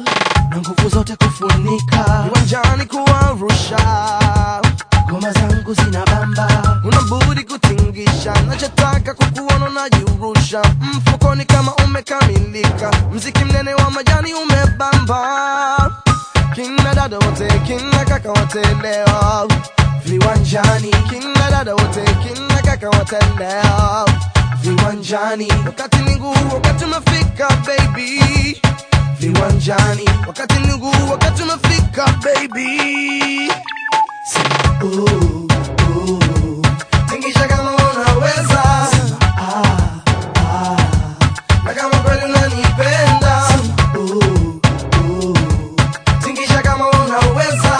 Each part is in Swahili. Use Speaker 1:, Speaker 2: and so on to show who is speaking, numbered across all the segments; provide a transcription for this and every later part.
Speaker 1: na nguvu zote kufunika,
Speaker 2: uwanjani kuwarusha,
Speaker 1: ngoma zangu zinabamba,
Speaker 2: unabudi kutingisha, nachotaka kukuona unajirusha, mfukoni kama umekamilika, mziki mnene wa majani umebamba, kina dada wote, kina kaka wote leo viwanjani, kina dada wote, kina kaka wote leo viwanjani, wakati ni nguvu, wakati umefika baby, viwanjani, wakati ni nguvu, wakati umefika baby. Tingisha kama unaweza, na kama kweli unanipenda, tingisha kama unaweza,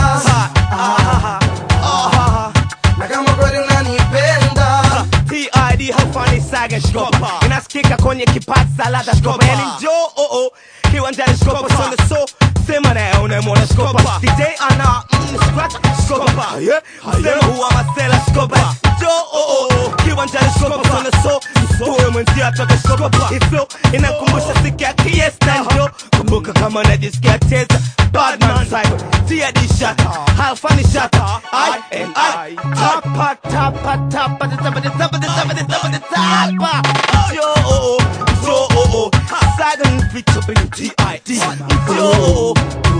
Speaker 2: na kama kweli unanipenda.
Speaker 3: TID haufani saga shkopa, inasikika kwenye kipasa ladha shkopa, yani njoo kiwanjani shkopa, sonde so sema nae unemona shkopa, DJ ana scratch shkopa, sema huwa masela shkopa, njoo kiwanjani shkopa, sonde so stowe mwenzia toka shkopa, iflo inakumbusha siku ya Kiesta, njo kumbuka kama najisikia cheza Badman Cyber, TID shata, haufani shata, I tapa tapa tapa tapa tapa tapa tapa, njoo Sagan feature TID, njoo